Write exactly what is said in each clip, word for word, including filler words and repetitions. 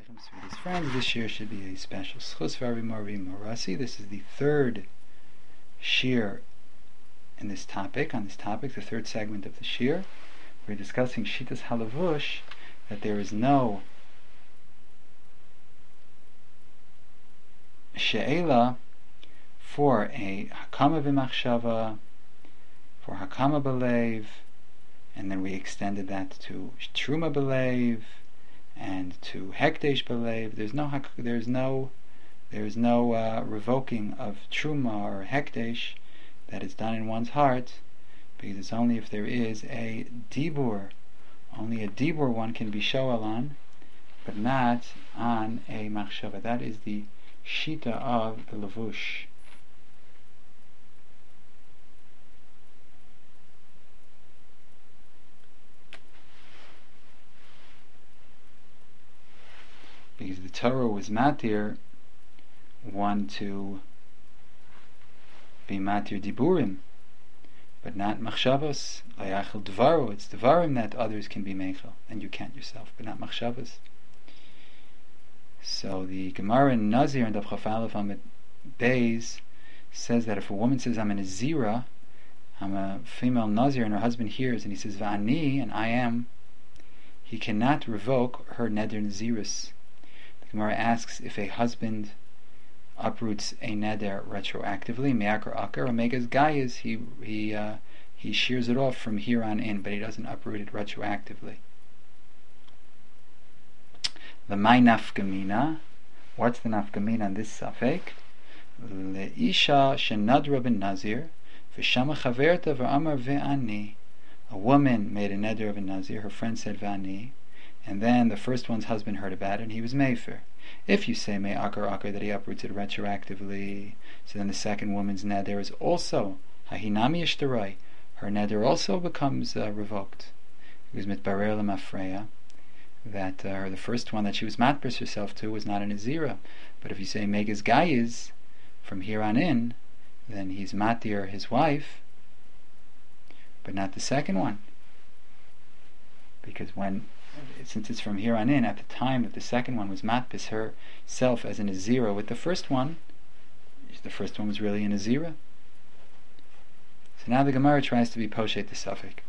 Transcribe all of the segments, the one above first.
Sweetest friends, this year should be a special schus for Rabbi Mori Morasi. This is the third shir in this topic, on this topic, the third segment of the shir. We're discussing Shitas Halavush, that there is no she'ela for a hakama b'machshava, for hakama b'leiv, and then we extended that to truma b'leiv and to hekdesh b'leiv. There's no there's no there's no uh, revoking of truma or hekdesh that is done in one's heart, because it's only if there is a dibur, only a dibur one can be shoel on, but not on a machshava. That is the shita of the lavush. Because the Torah was matir one to be matir diburim, but not machshavos. Layachel dvaro. It's dvarim that others can be meichel, and you can't yourself, but not machshavos. So the Gemara in Nazir and Daf Chaf Aleph Amid Beis says that if a woman says, "I'm a Nazira," I'm a female Nazir, and her husband hears and he says, "Va'ani," and I am, he cannot revoke her neder Naziris. The Gemara asks if a husband uproots a neder retroactively, me'akar akar, or megas gayas, he he uh, he shears it off from here on in, but he doesn't uproot it retroactively. The my nafkamina, what's the nafkamina on this safek? Leisha shenadra ben nazir, v'shama chaverta v'amar ve'ani. A woman made a neder of a nazir. Her friend said ve'ani, and then the first one's husband heard about it, and he was mefer. If you say me akar akar, that he uproots it retroactively, so then the second woman's neder is also hahinami ishtarai. Her neder also becomes uh, revoked. It was mitbarer lemafreya that uh, the first one that she was matbris herself to was not a nazira. But if you say megas gayis from here on in, then he's matir his wife, but not the second one, because when since it's from here on in, at the time that the second one was matbis herself as a nazira with the first one, the first one was really a nazira. So now the Gemara tries to be poshet the suffix.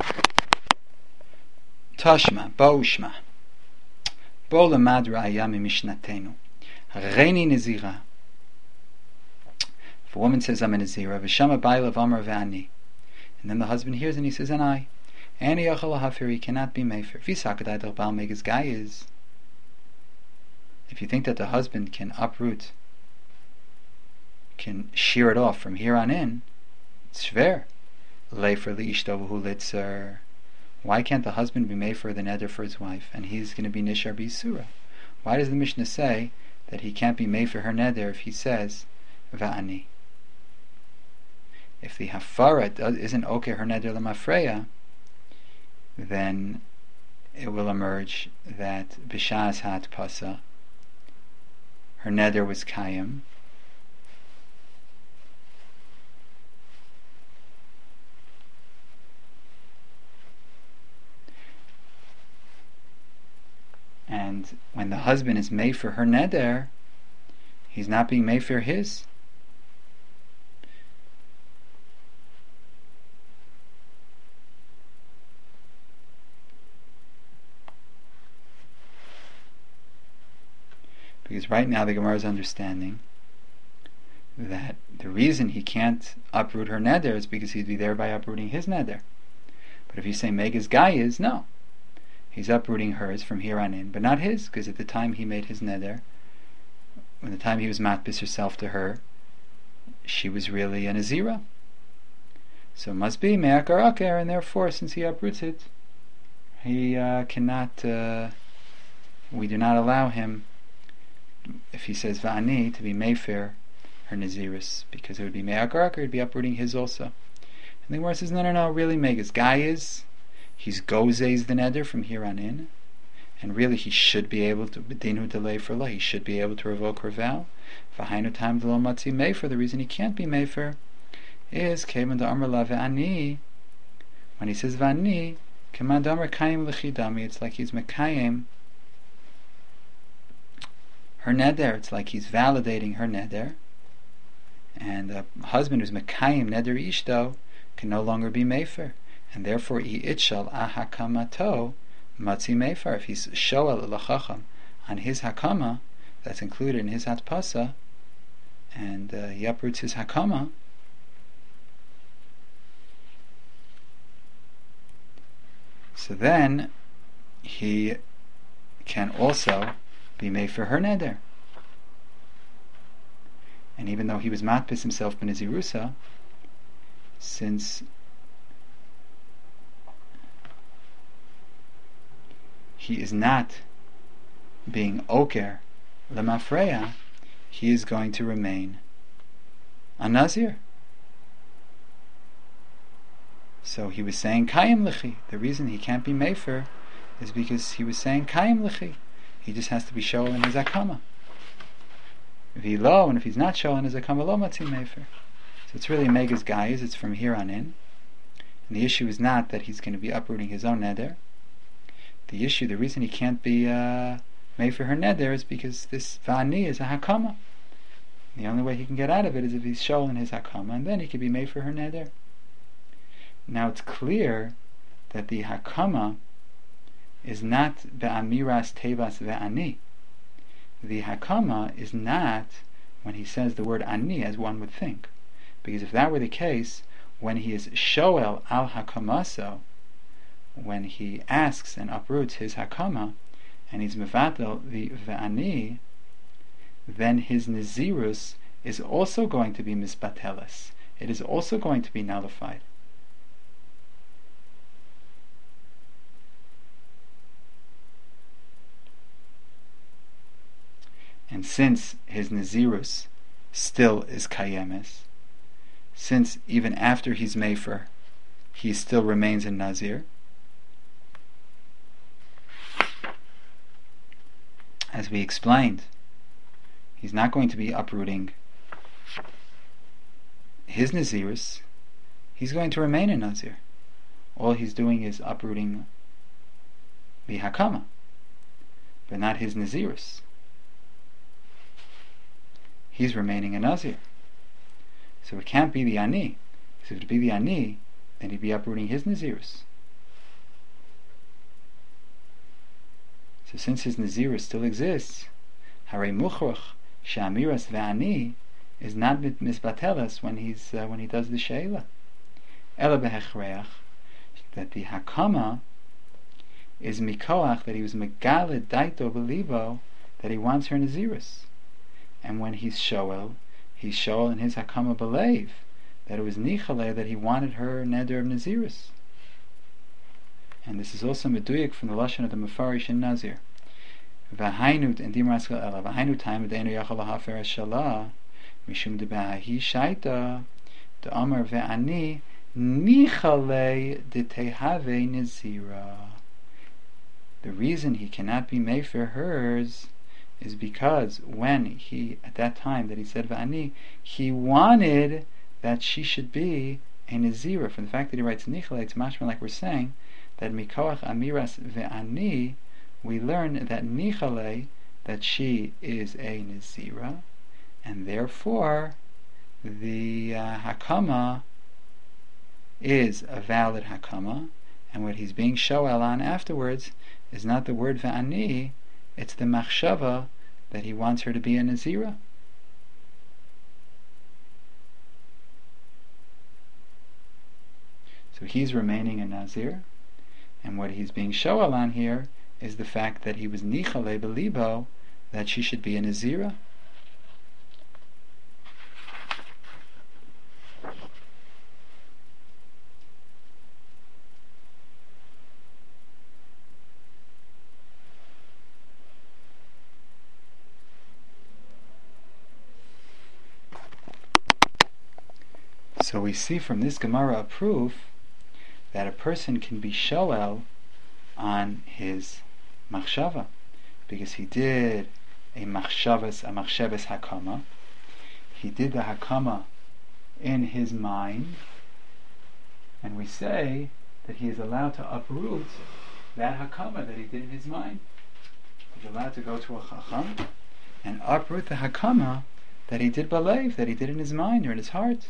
Tashma, baushma, bola madra ayami mishnatenu, reini nazira. If a woman says, "I'm a nazira," v'shama bailav amar ve'ani, and then the husband hears and he says, "And I." Any yachal hafir, he cannot be mefer. Visakadai bal megas gayis. If you think that the husband can uproot, can shear it off from here on in, it's shver. Leifer liishtovu litzer. Why can't the husband be mefer the neder for his wife, and he's going to be nishar b'yisura? Why does the Mishnah say that he can't be mefer her neder if he says va'ani? If the hafara isn't okay her neder lemafreya, then it will emerge that b'shas hat pasa, her neder was kayim, and when the husband is made for her neder, he's not being made for his. Because right now the Gemara is understanding that the reason he can't uproot her neder is because he'd be thereby uprooting his neder. But if you say megas gayis, no. He's uprooting hers from here on in, but not his, because at the time he made his neder, when the time he was matbis herself to her, she was really a nazira. So it must be me'akar akar, and therefore, since he uproots it, he uh, cannot, uh, we do not allow him, if he says va'ani, to be mefer her naziris, because it would be me'akar akar, it would be uprooting his also. And the Gemara says, no, no, no, really, megas gayis, he's gozes the neder from here on in, and really he should be able to b'dinu delay for la, he should be able to revoke her vow. V'hainu time d'lo matzi mefer, the reason he can't be mefer is kevan da'amar la ve'ani, when he says v'ani, keman da'amar kayim l'chidami, it's like he's mekayim her neder. It's like he's validating her neder. And a husband who's mekayim neder ishto can no longer be mefer, and therefore i itchal ahakamato matzi mefer. If he's shoel l'chacham on his hakama, that's included in his hatpasa, and uh, he uproots his hakama, so then he can also be made for her neder. And even though he was matpis himself b'nezirusa, since he is not being oker lemafreya, he is going to remain a nazir. So he was saying kayim lichi. The reason he can't be mefer is because he was saying kayim lichi. He just has to be shoel in his akama. If he low, and if he's not shoel in his akama, lo matzi mefer. So it's really megas gayis. It's from here on in. And the issue is not that he's going to be uprooting his own neder. The issue, the reason he can't be uh, made for her neder is because this va'ani is a hakama. The only way he can get out of it is if he's shoel in his hakama, and then he can be made for her neder. Now it's clear that the hakama is not be'amiras tevas ve'ani. The hakama is not when he says the word ani as one would think. Because if that were the case, when he is shoel al hakamaso, when he asks and uproots his hakama, and he's mevatel the ve'ani, then his nazirus is also going to be misbateles. It is also going to be nullified. And since his nazirus still is kayemes, since even after he's mefer, he still remains a nazir, as we explained, he's not going to be uprooting his nazirus, he's going to remain a nazir. All he's doing is uprooting the hakama, but not his nazirus. He's remaining a nazir. So it can't be the ani. So if it be the ani, then he'd be uprooting his nazirus. So since his nazirus still exists, harei muchroch she'amiras ve'ani is not misbateles when he's uh, when he does the sheila. Ela behechreach, that the hakama is mikoach, that he was megale daito belibo, that he wants her nazirus. And when he's shoel, he's shoel in his hakama belev, that it was nichale, that he wanted her neder of nazirus. And this is also meduyik from the lashon of the mefarish in nazir. V'hainut and dimraskal ela v'hainut time de'enu yachal lahafer eshalah mishum de'bahi shaita de'amar ve'ani nichale de'tehave nazira. The reason he cannot be made for hers is because when he, at that time that he said va'ani, he wanted that she should be a nazira. From the fact that he writes nichale, it's mashma like we're saying that mikoach amiras ve'ani, we learn that nichale, that she is a nazira, and therefore the uh, hakama is a valid hakama, and what he's being shoel on afterwards is not the word ve'ani, it's the machshava that he wants her to be a nazira. So he's remaining a nazir, and what he's being shoel on here is the fact that he was nichale belibo, that she should be a nazira. So we see from this Gemara a proof that a person can be shoel on his machshava, because he did a machshavas, a machshavas hakama. He did the hakama in his mind, and we say that he is allowed to uproot that hakama that he did in his mind. He's allowed to go to a chacham and uproot the hakama that he did believe, that he did in his mind or in his heart.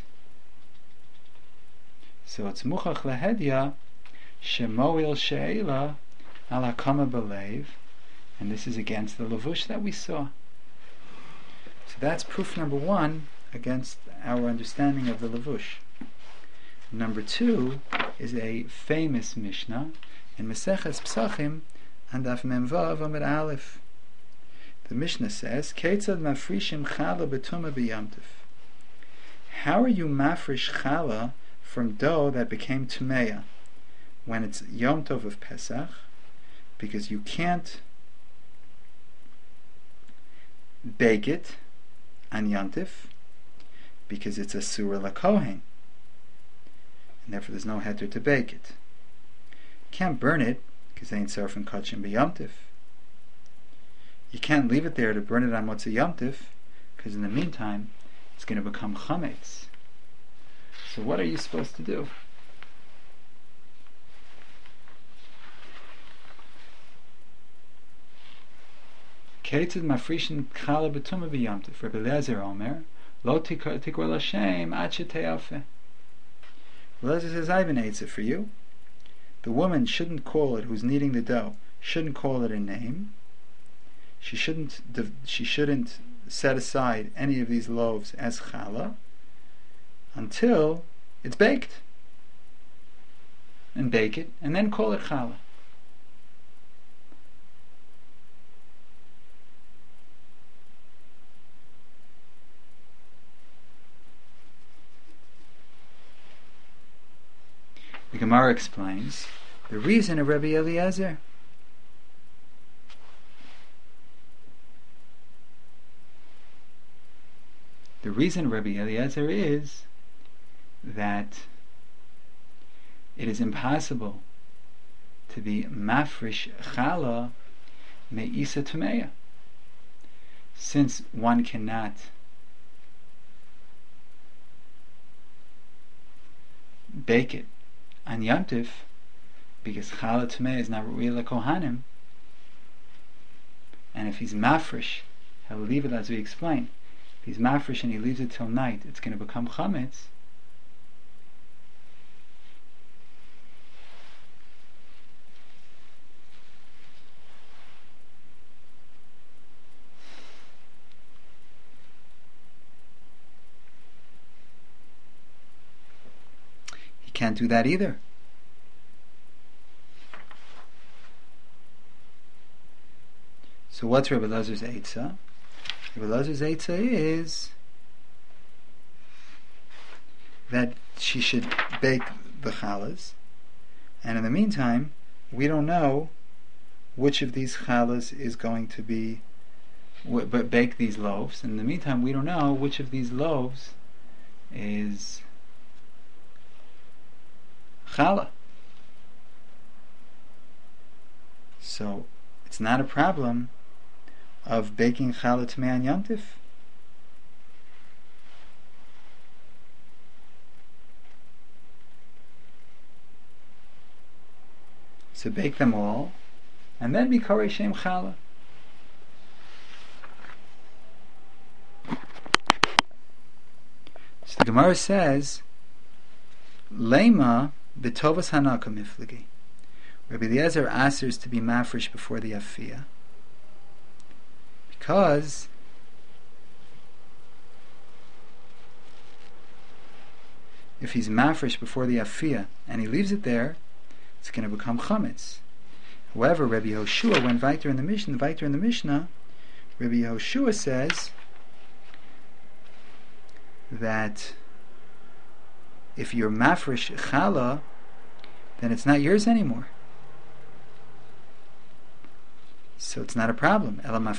So it's muchach lehedya shemoil she'ela al hakama believe, and this is against the levush that we saw. So that's proof number one against our understanding of the levush. Number two is a famous Mishnah in Maseches Psachim and Daf Mem Vav Amud Aleph. The Mishnah says, Ketzad mafrishim chala betuma b'yamtiv. How are you mafrish chala from dough that became tumeya when it's Yom Tov of Pesach? Because you can't bake it on Yom Tov because it's a surah lakohen, and therefore there's no heter to bake it. You can't burn it because they ain't surfing kachim b'Yom Tov. You can't leave it there to burn it on Motzei Yom Tov, because in the meantime it's going to become chametz. So what are you supposed to do? Ketzad mafrishin chala betuma b'Yom Tov. Rabbi Eliezer Omer, lo tikra l'Hashem ad shete'afeh. Eliezer says, I have an answer for you. The woman shouldn't call it, who's kneading the dough, shouldn't call it a name. She shouldn't she shouldn't set aside any of these loaves as challah until it's baked, and bake it, and then call it challah. The Gemara explains the reason of Rabbi Eliezer. The reason Rabbi Eliezer is that it is impossible to be mafrish chala me'isa tumeya, since one cannot bake it on Yom Tov because chala tumeya is not real kohanim, and if he's mafrish, he'll leave it as we explained. If he's mafresh and he leaves it till night, it's going to become chametz. He can't do that either. So what's Rabbi Elazar's eitzah? Rabbi Elazar's eitzah is that she should bake the challahs, and in the meantime, we don't know which of these challahs is going to be, but bake these loaves. In the meantime, we don't know which of these loaves is challah. So it's not a problem of baking challah tamei on Yom Tov. So bake them all, and then be karei shem challah. So the Gemara says, Lema b'tovas hanaka miflagi. Rabbi Eliezer asks to be mafresh before the afiyah, because if he's mafresh before the afiyah and he leaves it there, it's going to become chametz. However, Rabbi Yehoshua went weiter in the Mishnah. Weiter in the Mishnah, Rabbi Yehoshua says that if you're mafresh challah, then it's not yours anymore. So it's not a problem. It's no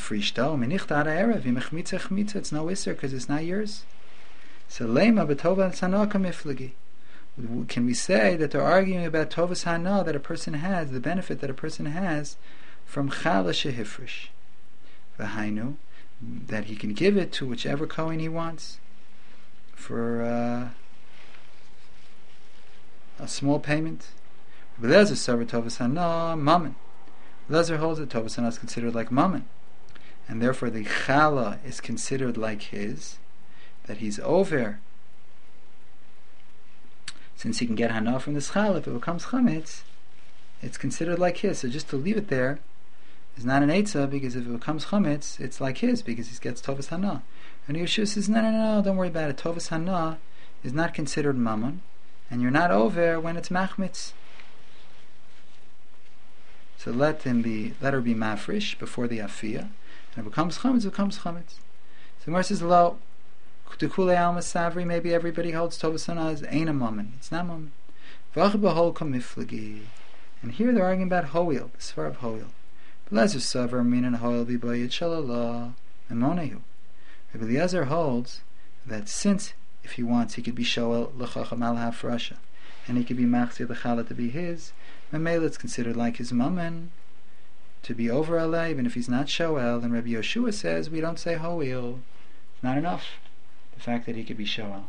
isser because it's not yours. So lema b'tovas hanaka miflagi. Can we say that they're arguing about tovas hana, that a person has, the benefit that a person has from challah shehifresh? V'hainu, that he can give it to whichever kohen he wants for uh, a small payment. Lezer sarva tovas hana mammon. Lezer holds that tovas hana is considered like mammon. and therefore the chala is considered like his, that he's over, since he can get hana from this chala, if it becomes chametz, it's considered like his. So just to leave it there is not an eitzah, because if it becomes chametz, it's like his, because he gets tovas hana. And Yeshua says, no, no, no, don't worry about it. Tovas hana is not considered mammon, and you're not over when it's machmitz. So let him be, let her be mafresh before the afiyah, and if it becomes chametz, it becomes chametz. So Gemara says, lo, K'tukule alma savri, maybe everybody holds tovas hana as ain't a mammon. It's not mammon. V'ach b'hol kamiflagi. And here they're arguing about hoil, the svar of hoil. B'lezer savar minan hoil v'bayit shalala emonehu. Rabbi Eliezer holds that since, if he wants, he could be shoel l'chacham al hafrasha, and he could be machzir the chala to be his, memela it's considered like his mammon to be over alay, even if he's not shoel. And Rabbi Yoshua says we don't say hoil. It's not enough, the fact that he could be shoel.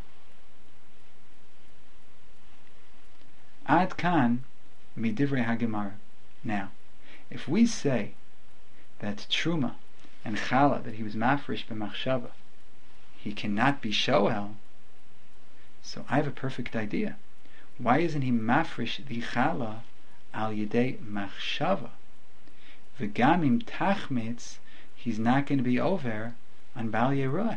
Ad kan midivrei hagemara. Now, if we say that truma and chala, that he was mafresh b'machshava, he cannot be shoel, so I have a perfect idea. Why isn't he mafresh the chala al yedei machshava? V'gamim tachmitz, he's not going to be over on bal yeroy.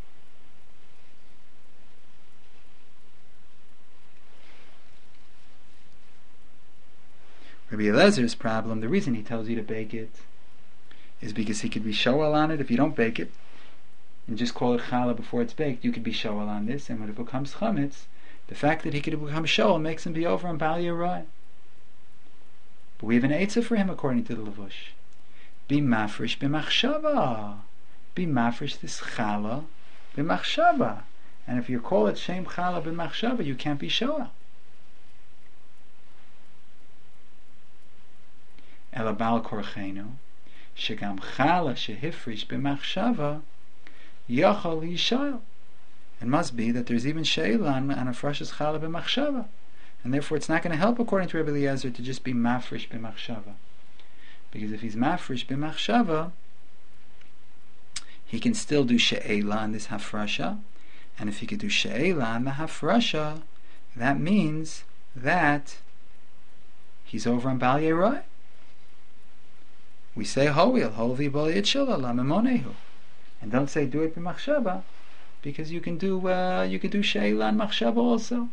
Rabbi Eliezer's problem, the reason he tells you to bake it, is because he could be shoel on it. If you don't bake it and just call it challah before it's baked, you could be shoel on this, and when it becomes chametz, the fact that he could become shoel makes him be over on bal yeroy. But we have an eitzah for him according to the Levush. Be mafresh b'machshava. Be mafresh this challah b'machshava. And if you call it shem challah b'machshava, you can't be shoel. Ela bal korchenu shegam chala shehifrish b'machshava yachol yishayel. It must be that there's even sheila on a frashas chala b'machshava, and therefore it's not going to help, according to Rabbi Eliezer, to just be mafresh b'machshava, because if he's mafresh b'machshava, he can still do sheila on this hafrasha, and if he could do sheila on the hafrasha, that means that he's over on bal yeroy. We say hoil, holvi bol yitshila la memonehu, and don't say do it b'machshava, because you can do uh, you can do sheila and machshava also.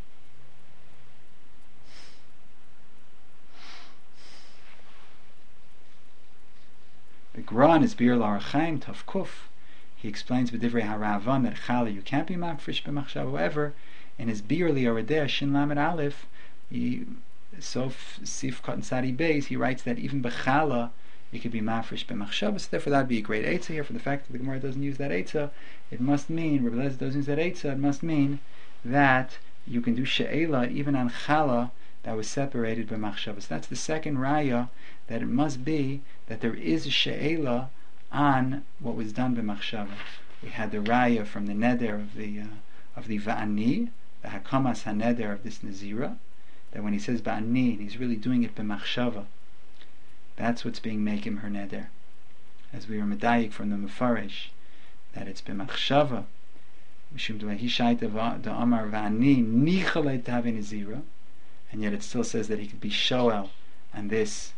The Gran is Bir L'Arachaim Tov Kuf. He explains b'divrei haravan that chala you can't be mafresh b'machshava. However, in his Bir L'Yoredeh Shin Lamed Aleph, he Sof Sif Katan Sadi Beis, he writes that even b'chala it could be mafresh b'machshava. So therefore that would be a great eitzah here. For the fact that the Gemara doesn't use that eitzah, it must mean, Rabbi Eliezer doesn't use that eitzah, it must mean that you can do she'ela even on chala that was separated b'machshava. So that's the second raya, that it must be that there is a she'ela on what was done b'machshava. We had the raya from the neder of the uh, of the va'ani, the hakamas haneder of this nazira, that when he says ba'ani, and he's really doing it b'machshava, that's what's being making her neder. As we were medayik from the Mefarish, that it's b'machshava, mishum d'lehi shaita da'amar va'ani nichalei t'havei nazira, and yet it still says that he could be shoel on this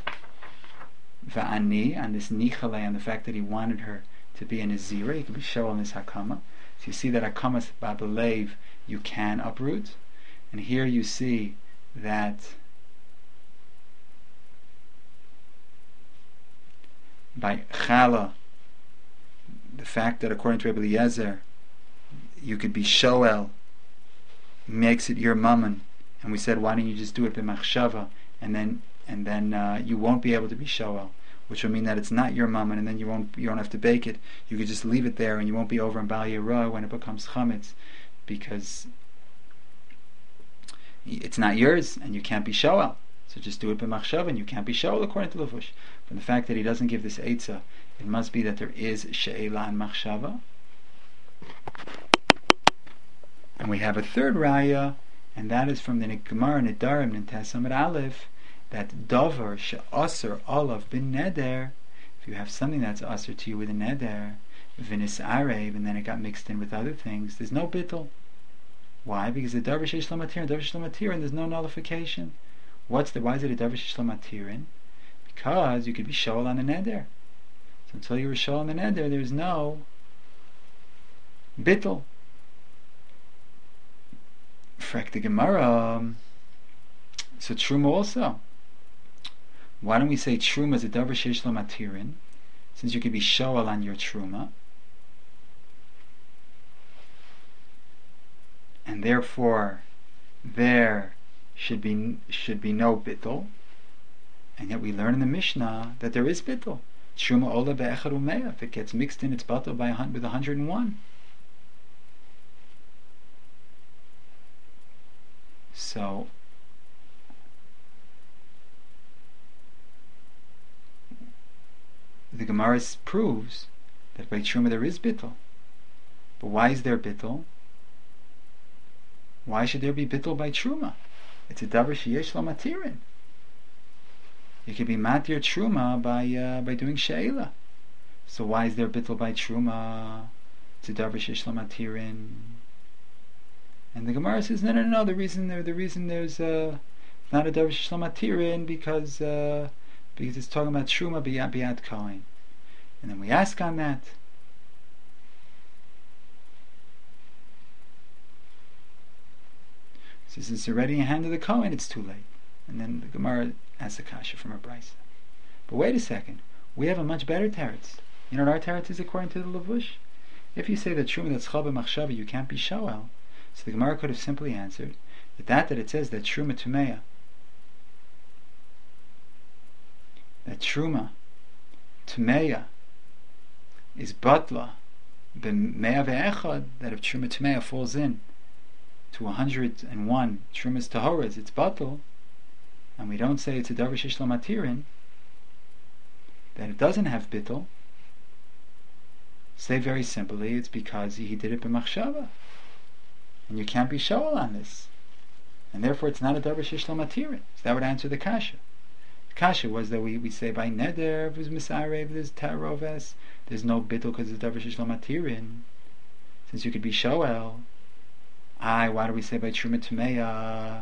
va'ani, on this nichalei, on the fact that he wanted her to be a nazira. He could be shoel on this hakama. So you see that hakamas babalev you can uproot, and here you see that by chala, the fact that according to Rabbi Eliezer you could be shoel makes it your mammon, and we said why don't you just do it b'machshava, and then and then uh, you won't be able to be shoel, which will mean that it's not your mammon, and then you won't you don't have to bake it. You could just leave it there, and you won't be over in bal yeroy when it becomes chametz, because it's not yours, and you can't be shoel. So just do it b'machshava, and you can't be shoel according to Levush. From the fact that he doesn't give this eitzah, it must be that there is she'ela and machshava. And we have a third raya, and that is from the Gemara Nedarim Ninteh Samad Aleph, that davar she'aser olav bin neder you have something that's usher to you with a neder, vinis arev, and then it got mixed in with other things, there's no bittul. Why? Because the davar sheish lo matirin, davar sheish lo matirin, there's no nullification. What's the? Why is it a davar sheish lo matirin? Because you could be shoel on a neder. So until you were shoel on the neder, there's no bittul. Frek the Gemara. So truma also. Why don't we say truma is a davar sheish lo matirin? Since you could be shoel on your truma, and therefore there should be should be no bittul. And yet we learn in the Mishnah that there is bittul. Truma ola be'echad u'me'ah. If it gets mixed in, it's bittul by a, with one hundred and one. So the Gemara proves that by truma there is bittul. But why is there bittul? Why should there be bittul by truma? It's a davar sheyesh lo matirin. You could be matir truma by uh, by doing she'ela. So why is there bittul by truma? It's a davar sheyesh lo matirin. And the Gemara says no, no, no. The reason there, the reason there's uh, not a davar sheyesh lo matirin because uh, because it's talking about truma biyad biyad kohen. And then we ask on that. So since it's already in the hand of the Kohen, it's too late. And then the Gemara asks a kasha from a brisa. But wait a second, we have a much better teretz. You know what our teretz is according to the Levush? If you say that truma that's chal b'machshava, you can't be shoel. So the Gemara could have simply answered that that that it says that truma tumeya, that truma tumeya is batla b'meya ve'echad, that if truma tumeya falls in to one hundred and one trumas tahoras, it's batal, and we don't say it's a davar sheish lo matirin, that it doesn't have bittul. Say very simply, it's because he did it b'machshava, and you can't be shoel on this, and therefore it's not a davar sheish lo matirin. So that would answer the kasha. The kasha was that we, we say by neder, there's misarev, there's taroves, there's no bittul because it's davar sheish lo matirin. Since you could be shoel, I, why do we say by truma tumeya?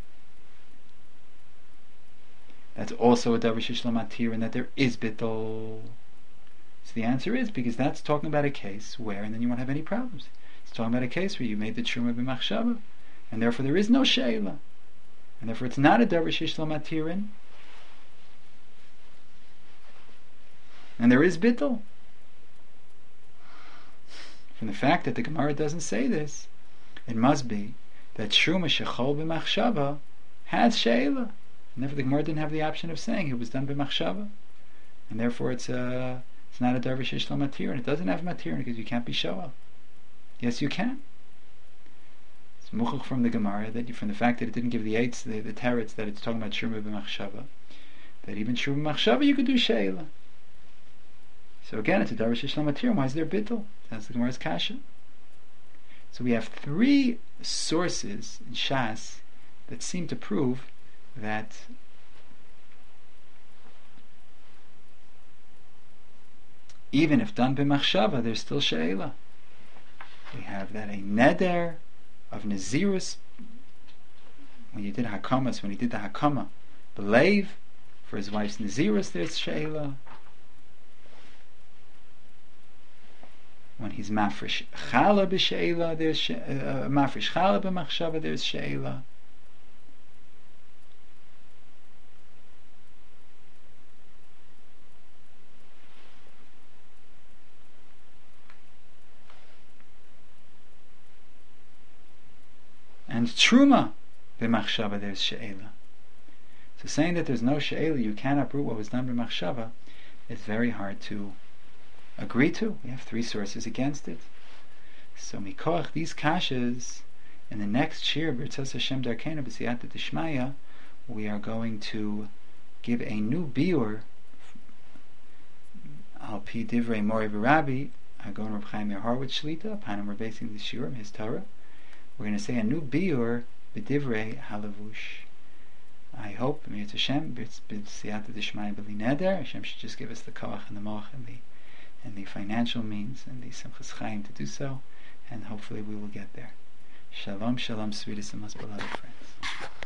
That's also a davar sheish lo matirin, and that there is bittul. So the answer is because that's talking about a case where, and then you won't have any problems. It's talking about a case where you made the truma b'machshava, and therefore there is no she'ela, and therefore it's not a davar sheish lo matirin, and there is bittul. From the fact that the Gemara doesn't say this, it must be that truma shechol b'machshava has she'ela, and therefore the Gemara didn't have the option of saying it was done b'machshava, and therefore it's a, it's not a davar sheish lo matirin. It doesn't have matirin because you can't be shoel. Yes, you can. It's muchach from the Gemara that you, from the fact that it didn't give the eights, the, the teretz that it's talking about truma b'machshava, that even truma b'machshava you could do she'ela. So again, it's a davar sheish lo matirin. Why is there bittul? That's the Gemara's kasha. So we have three sources in Shas that seem to prove that even if done b'machshava, there's still she'ela. We have that a neder of Nazirus, when you did hakamas, when he did the hakama, believe for his wife's Nazirus, there's she'ela. When he's mafresh chala b'she'ela, there's she, uh, mafresh chala b'machshava, there's she'ela. And truma b'machshava, there's she'ela. So saying that there's no she'ela, you can't uproot what was done b'machshava, is very hard to agree to. We have three sources against it. So mikoach these kashas, in the next shir b'Ritzos Hashem Darkeinu b'Siyata Dishmaya, we are going to give a new biur al pi divrei Mori v'Rabbi Hagon Reb Chaim Horowitz Shlita, upon him we're basing the shiurim, his Torah. We're going to say a new biur b'divrei halavush. I hope, Mir Hashem, b'siyata d'shmaya b'li neder, Hashem should just give us the koach and the moach and the and the financial means and the simchas chaim to do so, and hopefully we will get there. Shalom, shalom, sweetest and most beloved friends.